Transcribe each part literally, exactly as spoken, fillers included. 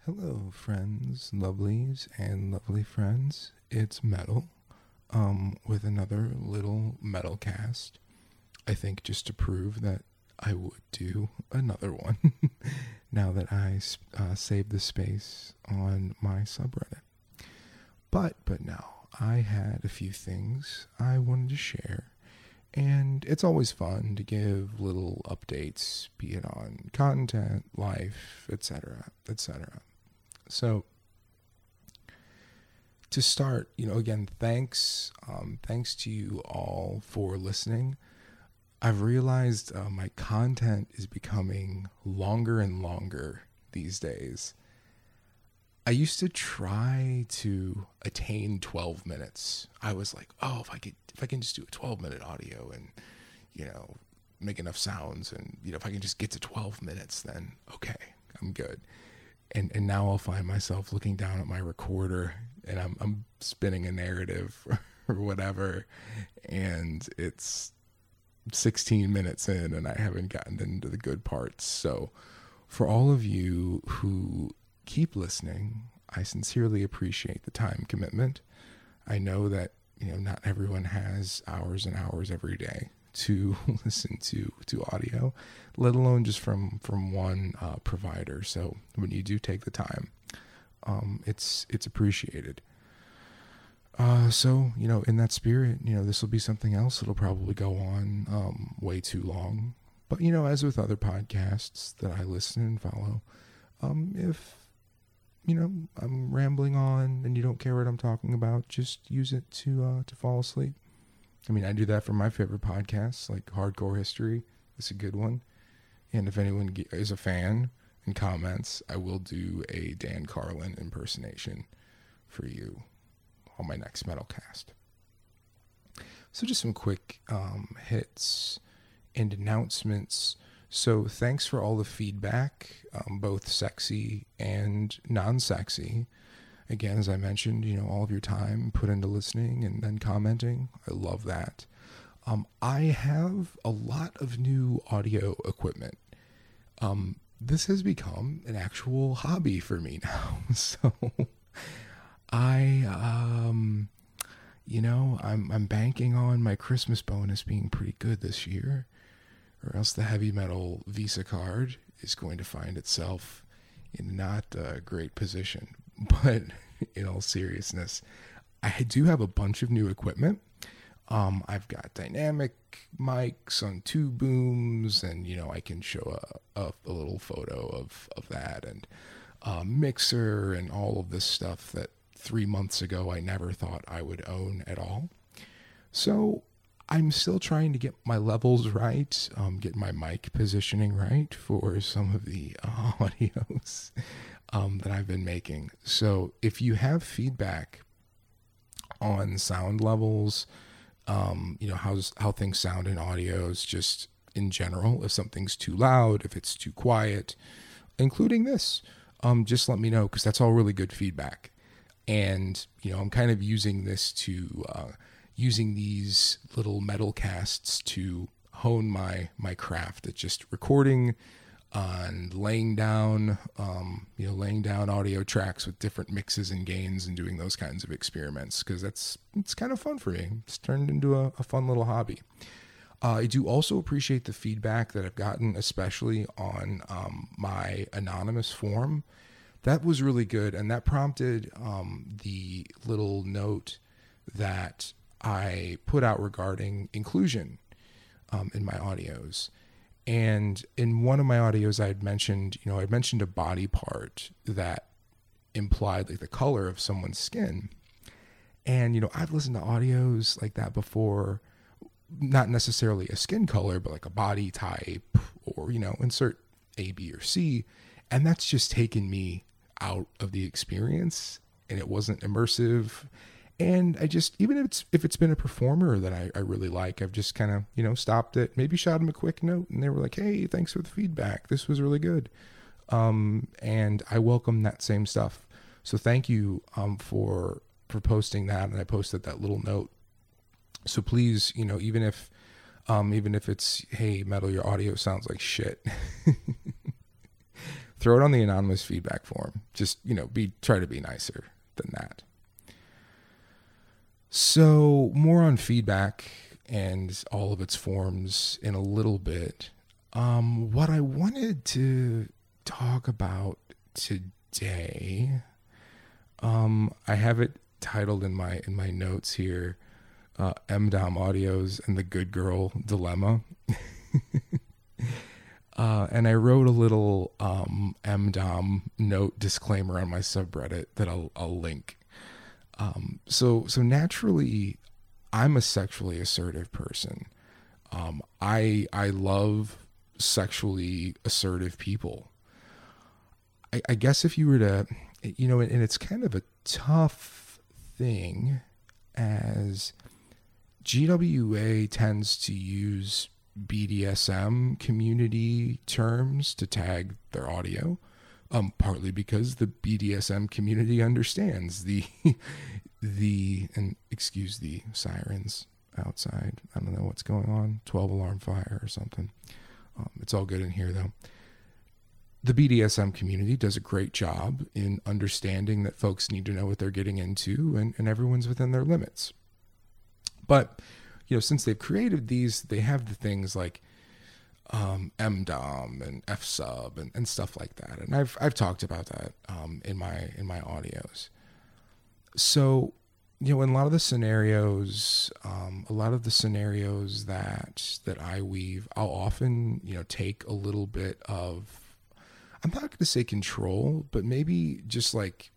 Hello, friends, lovelies, and lovely friends. It's Metal, um, with another little metal cast. I think just to prove that I would do another one now that I uh, saved the space on my subreddit. But, but now, I had a few things I wanted to share, and it's always fun to give little updates, be it on content, life, et cetera, et cetera. So, to start, you know, again, thanks, um, thanks to you all for listening. I've realized uh, my content is becoming longer and longer these days. I used to try to attain twelve minutes. I was like, oh, if I could, if I can just do a twelve minute audio and, you know, make enough sounds, and you know, if I can just get to twelve minutes, then okay, I'm good. And and now I'll find myself looking down at my recorder and I'm I'm spinning a narrative or whatever, and it's sixteen minutes in and I haven't gotten into the good parts. So for all of you who keep listening, I sincerely appreciate the time commitment. I know that, you know, not everyone has hours and hours every day to listen to to audio, let alone just from from one uh, provider. So when you do take the time, um, it's it's appreciated. Uh, so you know, in that spirit, you know, this will be something else that'll probably go on um, way too long. But you know, as with other podcasts that I listen and follow, um, if you know I'm rambling on and you don't care what I'm talking about, just use it to uh, to fall asleep. I mean, I do that for my favorite podcasts, like Hardcore History. It's a good one. And if anyone is a fan and comments, I will do a Dan Carlin impersonation for you on my next Metalcast. So just some quick um, hits and announcements. So thanks for all the feedback, um, both sexy and non-sexy. Again, as I mentioned, you know, all of your time put into listening and then commenting. I love that. Um, I have a lot of new audio equipment. Um, this has become an actual hobby for me now. So I, um, you know, I'm I'm banking on my Christmas bonus being pretty good this year, or else the heavy metal Visa card is going to find itself in not a great position. But in all seriousness, I do have a bunch of new equipment. Um, I've got dynamic mics on two booms, and you know I can show a, a, a little photo of, of that, and a mixer, and all of this stuff that three months ago I never thought I would own at all. So I'm still trying to get my levels right, um, get my mic positioning right for some of the uh, audios um, that I've been making. So if you have feedback on sound levels, um, you know, how's, how things sound in audios, just in general, if something's too loud, if it's too quiet, including this, um, just let me know, because that's all really good feedback. And, you know, I'm kind of using this to... Uh, using these little metal casts to hone my my craft at just recording and laying down um you know laying down audio tracks with different mixes and gains and doing those kinds of experiments, because that's it's kind of fun for me. It's turned into a, a fun little hobby. uh, I do also appreciate the feedback that I've gotten, especially on um my anonymous form. That was really good, and that prompted um the little note that I put out regarding inclusion um, in my audios. And in one of my audios, I had mentioned, you know, I mentioned a body part that implied like the color of someone's skin. And, you know, I've listened to audios like that before, not necessarily a skin color, but like a body type, or, you know, insert A, B, or C. And that's just taken me out of the experience, and it wasn't immersive. And I just, even if it's if it's been a performer that I, I really like, I've just kind of, you know, stopped it, maybe shot them a quick note, and they were like, hey, thanks for the feedback. This was really good. Um, and I welcome that same stuff. So thank you um, for for posting that. And I posted that little note. So please, you know, even if um, even if it's, hey, Metal, your audio sounds like shit. throw it on the anonymous feedback form. Just, you know, be try to be nicer than that. So more on feedback and all of its forms in a little bit. Um, what I wanted to talk about today, um, I have it titled in my in my notes here, uh, M D O M Audios and the Good Girl Dilemma. uh, and I wrote a little um, M D O M note disclaimer on my subreddit that I'll, I'll link. Um, so so naturally, I'm a sexually assertive person. Um, I I love sexually assertive people. I, I guess if you were to, you know, and it's kind of a tough thing, as G W A tends to use B D S M community terms to tag their audio. Um, partly because the B D S M community understands the, the, and excuse the sirens outside. I don't know what's going on. twelve alarm fire or something. Um, it's all good in here though. The B D S M community does a great job in understanding that folks need to know what they're getting into, and, and everyone's within their limits. But, you know, since they've created these, they have the things like um, M D O M and F sub and, and stuff like that. And I've, I've talked about that um, in my, in my audios. So, you know, in a lot of the scenarios, um, a lot of the scenarios that, that I weave, I'll often, you know, take a little bit of, I'm not going to say control, but maybe just like,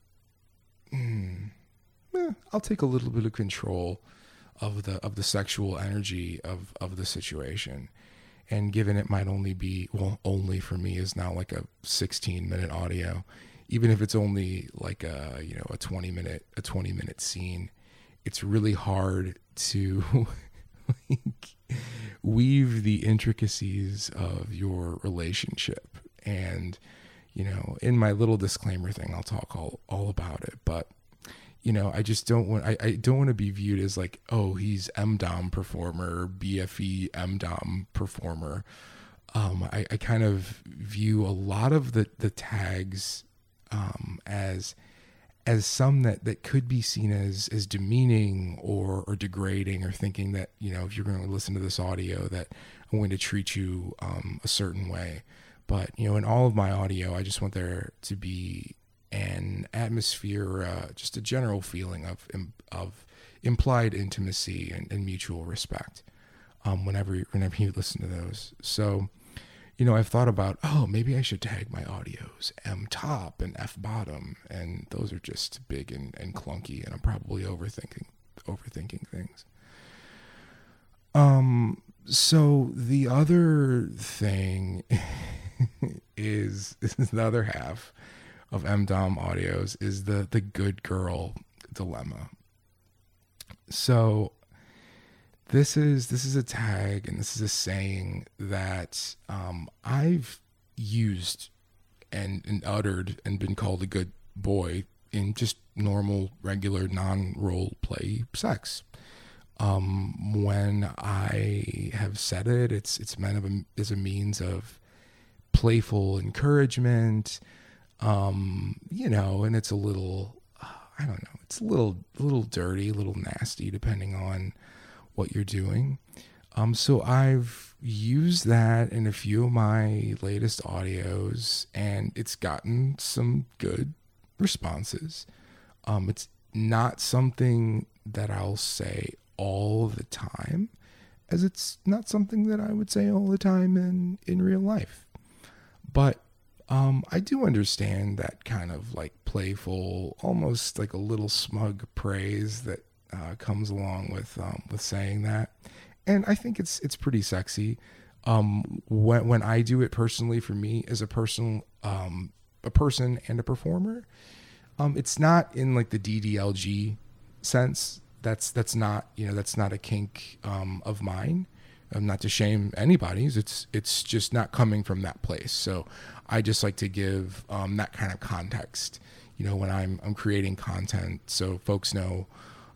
mm, eh, I'll take a little bit of control of the, of the sexual energy of, of the situation. And given it might only be, well, only for me is now like a sixteen minute audio, even if it's only like a, you know, a twenty minute, a twenty minute scene, it's really hard to like weave the intricacies of your relationship. And, you know, in my little disclaimer thing, I'll talk all, all about it, but you know, I just don't want, I, I don't want to be viewed as like, oh, he's M D O M performer, B F E M D O M performer. Um, I, I kind of view a lot of the, the tags, um, as, as some that, that could be seen as, as demeaning or, or degrading, or thinking that, you know, if you're going to listen to this audio that I'm going to treat you, um, a certain way. But, you know, in all of my audio, I just want there to be an atmosphere, uh, just a general feeling of of implied intimacy and, and mutual respect. Um, whenever whenever you listen to those, so you know, I've thought about, oh, maybe I should tag my audios M top and F bottom, and those are just big and, and clunky, and I'm probably overthinking overthinking things. Um. So the other thing is, is the other half of M D O M audios is the the good girl dilemma. So this is this is a tag, and this is a saying that um, I've used and, and uttered and been called a good boy in just normal, regular, non-role play sex. Um, when I have said it, it's it's meant a, as a means of playful encouragement. Um, you know, and it's a little, uh, I don't know, it's a little, a little dirty, a little nasty, depending on what you're doing. Um, so I've used that in a few of my latest audios, and it's gotten some good responses. Um, it's not something that I'll say all the time, as it's not something that I would say all the time in, in real life. But Um, I do understand that kind of like playful, almost like a little smug praise that uh, comes along with um, with saying that, and I think it's it's pretty sexy. Um, when when I do it personally, for me as a person, um, a person and a performer, um, it's not in like the D D L G sense. That's that's not you know that's not a kink um, of mine. Um, not to shame anybody's, it's it's just not coming from that place. So I just like to give um, that kind of context, you know, when I'm I'm creating content, so folks know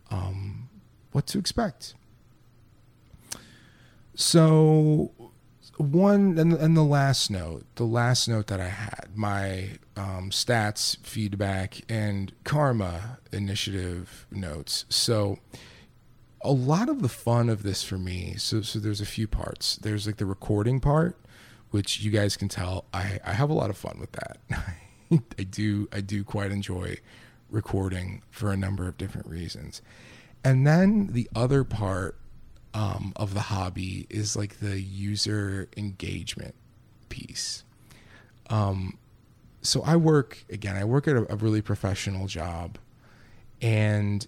um, what to expect. So one and, and the last note, the last note that I had, my um, stats, feedback, and karma initiative notes. So a lot of the fun of this for me, so so there's a few parts. There's like the recording part, which you guys can tell I, I have a lot of fun with that. I do I do quite enjoy recording for a number of different reasons. And then the other part um, of the hobby is like the user engagement piece. Um, so I work, again, I work at a, a really professional job, and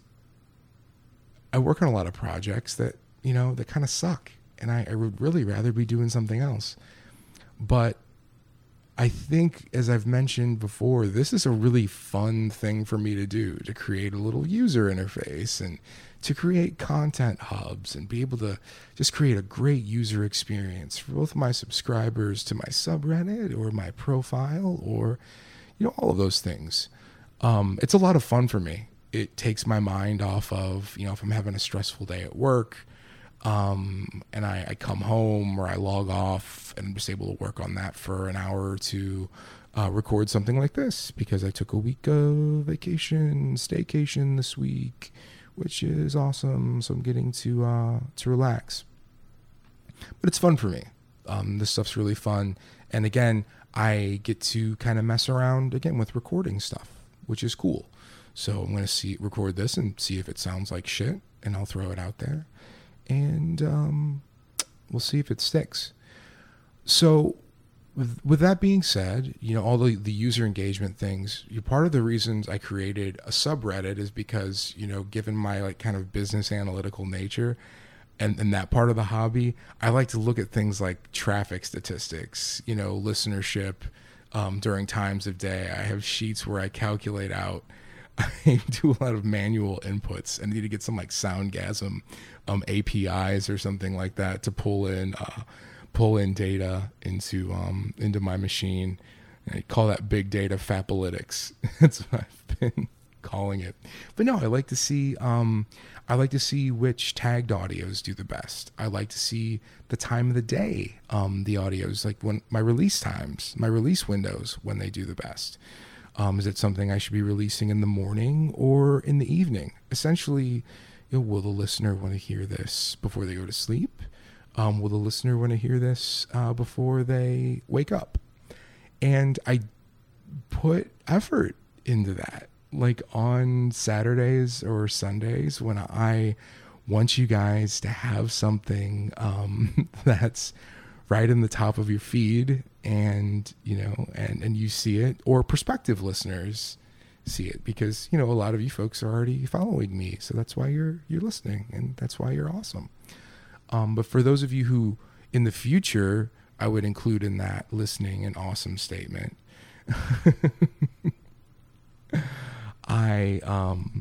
I work on a lot of projects that, you know, that kind of suck. And I, I would really rather be doing something else. But I think, as I've mentioned before, this is a really fun thing for me to do, to create a little user interface and to create content hubs and be able to just create a great user experience for both my subscribers to my subreddit or my profile, or, you know, all of those things. Um, it's a lot of fun for me. It takes my mind off of, you know, if I'm having a stressful day at work, um, and I, I come home or I log off and I'm just able to work on that for an hour or two, uh, record something like this because I took a week of vacation, staycation this week, which is awesome. So I'm getting to, uh, to relax, but it's fun for me. Um, this stuff's really fun. And again, I get to kind of mess around again with recording stuff, which is cool. So I'm going to see, record this and see if it sounds like shit, and I'll throw it out there. And um, we'll see if it sticks. So with, with that being said, you know, all the, the user engagement things, you part of the reasons I created a subreddit is because, you know, given my like kind of business analytical nature and, and that part of the hobby, I like to look at things like traffic statistics, you know, listenership um, during times of day. I have sheets where I calculate out, I do a lot of manual inputs and need to get some like Soundgasm um, A P Is or something like that to pull in uh, pull in data into um, into my machine. And I call that big data fapalytics. That's what I've been calling it. But no, I like to see um, I like to see which tagged audios do the best. I like to see the time of the day um, the audios, like when my release times, my release windows, when they do the best. Um, is it something I should be releasing in the morning or in the evening? Essentially, you know, will the listener want to hear this before they go to sleep? Um, will the listener want to hear this uh, before they wake up? And I put effort into that. Like on Saturdays or Sundays when I want you guys to have something um, that's right in the top of your feed, and you know, and and you see it, or prospective listeners see it, because you know a lot of you folks are already following me, so that's why you're you're listening, and that's why you're awesome. Um, but for those of you who in the future, I would include in that listening an awesome statement. I um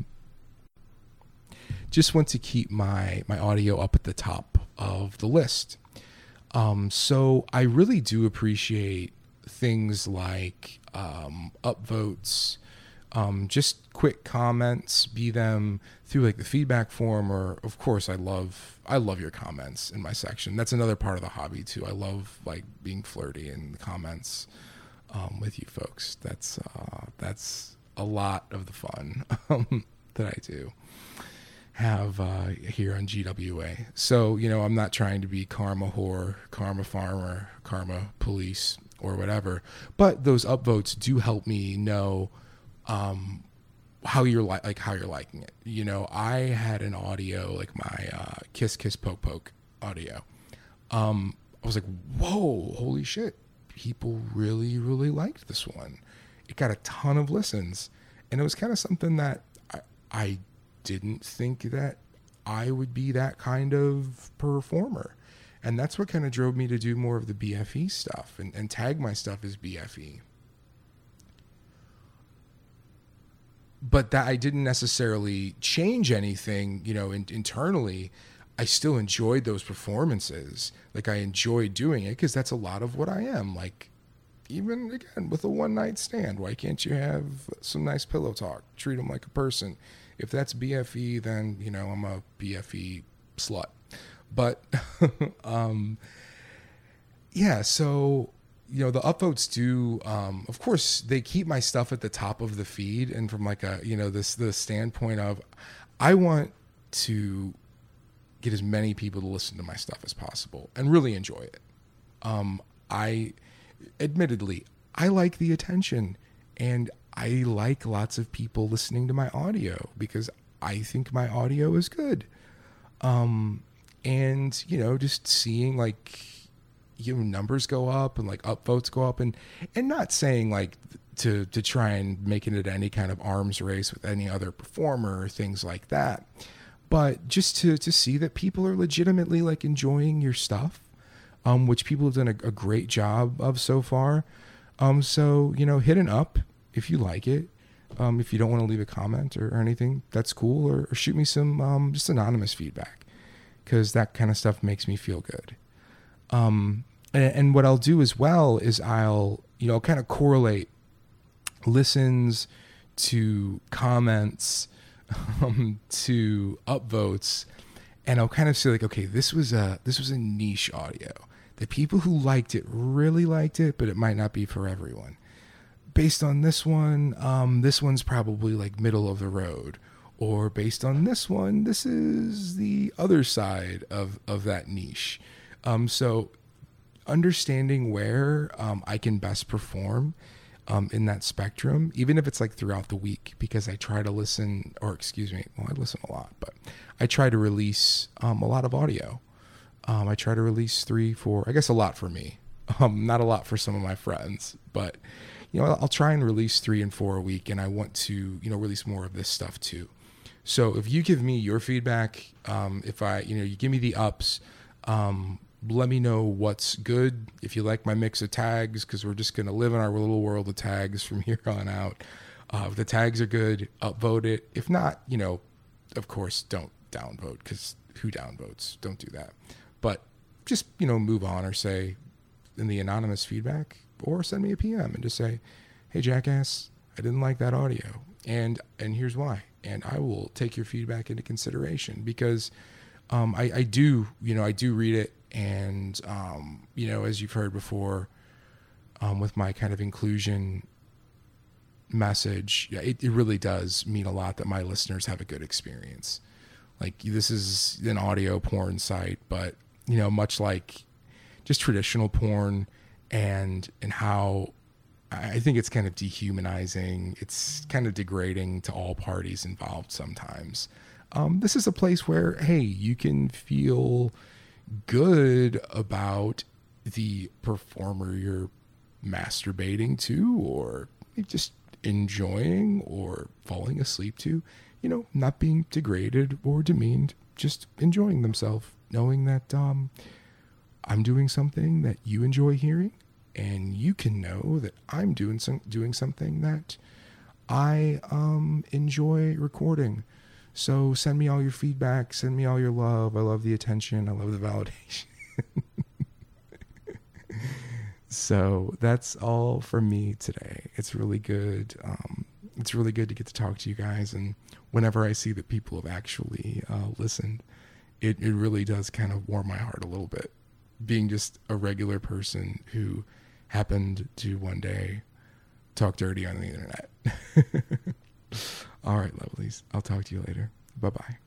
just want to keep my my audio up at the top of the list. Um, so I really do appreciate things like um, upvotes, um, just quick comments, be them through like the feedback form, or of course I love I love your comments in my section. That's another part of the hobby too. I love like being flirty in the comments um, with you folks. That's uh, that's a lot of the fun um, that I do have uh, here on G W A. So, you know, I'm not trying to be karma whore, karma farmer, karma police, or whatever, but those upvotes do help me know um, how you're li- like how you're liking it. You know, I had an audio like my uh, kiss kiss poke poke audio. Um, I was like, whoa, holy shit! People really really liked this one. It got a ton of listens, and it was kind of something that I. I didn't think that I would be that kind of performer. And that's what kind of drove me to do more of the B F E stuff and, and tag my stuff as B F E. But that I didn't necessarily change anything, you know, in, internally. I still enjoyed those performances. Like I enjoyed doing it because that's a lot of what I am. Like, even again with a one night stand, why can't you have some nice pillow talk? Treat them like a person. If that's B F E, then, you know, I'm a B F E slut. But, um, yeah, so you know the upvotes do. Um, of course, they keep my stuff at the top of the feed, and from like a you know this the standpoint of, I want to get as many people to listen to my stuff as possible and really enjoy it. Um, I, admittedly, I like the attention, and I like lots of people listening to my audio because I think my audio is good. Um, and you know, just seeing like, you know, numbers go up and like upvotes go up, and, and not saying like to, to try and make it into any kind of arms race with any other performer or things like that. But just to, to see that people are legitimately like enjoying your stuff, um, which people have done a, a great job of so far. Um, so, you know, hit an up if you like it. Um, if you don't want to leave a comment or, or anything, that's cool. Or, or shoot me some um, just anonymous feedback, because that kind of stuff makes me feel good. Um, and, and what I'll do as well is I'll, you know, kind of correlate listens to comments, um, to upvotes, and I'll kind of say like, okay, this was a this was a niche audio. The people who liked it really liked it, but it might not be for everyone. Based on this one, um, this one's probably like middle of the road. Or based on this one, this is the other side of, of that niche. Um, so understanding where um, I can best perform um, in that spectrum, even if it's like throughout the week, because I try to listen, or excuse me, well, I listen a lot, but I try to release um, a lot of audio. Um, I try to release three, four, I guess a lot for me, um, not a lot for some of my friends, but you know, I'll try and release three and four a week, and I want to, you know, release more of this stuff too. So if you give me your feedback, um, if I, you know, you give me the ups, um, let me know what's good. If you like my mix of tags, because we're just going to live in our little world of tags from here on out. Uh, if the tags are good, upvote it. If not, you know, of course, don't downvote, because who downvotes? Don't do that. But just, you know, move on, or say in the anonymous feedback, or send me a P M and just say, hey, jackass, I didn't like that audio. And, and here's why. And I will take your feedback into consideration, because um, I, I do, you know, I do read it. And, um, you know, as you've heard before, um, with my kind of inclusion message, it, it really does mean a lot that my listeners have a good experience. Like, this is an audio porn site, but, you know, much like just traditional porn, and, and how I think it's kind of dehumanizing. It's kind of degrading to all parties involved sometimes. Um, this is a place where, hey, you can feel good about the performer you're masturbating to, or just enjoying, or falling asleep to, you know, not being degraded or demeaned, just enjoying themselves, knowing that um, I'm doing something that you enjoy hearing, and you can know that I'm doing some doing something that I um, enjoy recording. So send me all your feedback, send me all your love. I love the attention, I love the validation. So that's all from me today. It's really good. Um, it's really good to get to talk to you guys, and whenever I see that people have actually uh, listened, it, it really does kind of warm my heart a little bit. Being just a regular person who happened to one day talk dirty on the internet. All right, lovelies. I'll talk to you later. Bye-bye.